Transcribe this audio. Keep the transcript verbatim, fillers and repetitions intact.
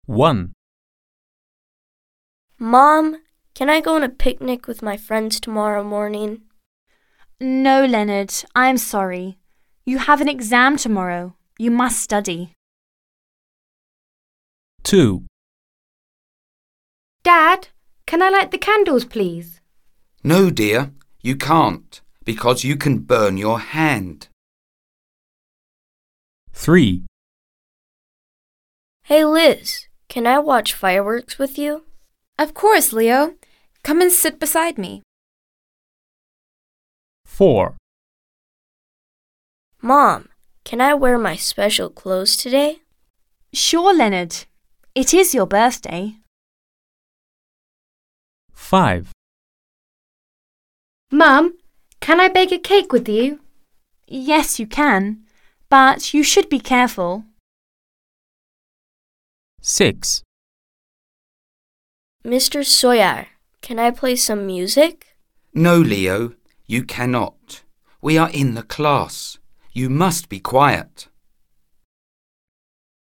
one. Mom, can I go on a picnic with my friends tomorrow morning? No, Leonard, I'm sorry. You have an exam tomorrow. You must study. two. Dad, can I light the candles, please? No, dear, you can't, because you can burn your hand. three. Hey Liz, can I watch fireworks with you? Of course, Leo. Come and sit beside me. four. Mom, can I wear my special clothes today? Sure, Leonard. It is your birthday. five. Mum, can I bake a cake with you? Yes, you can, but you should be careful. six. Mister Sawyer, can I play some music? No, Leo, you cannot. We are in the class. You must be quiet.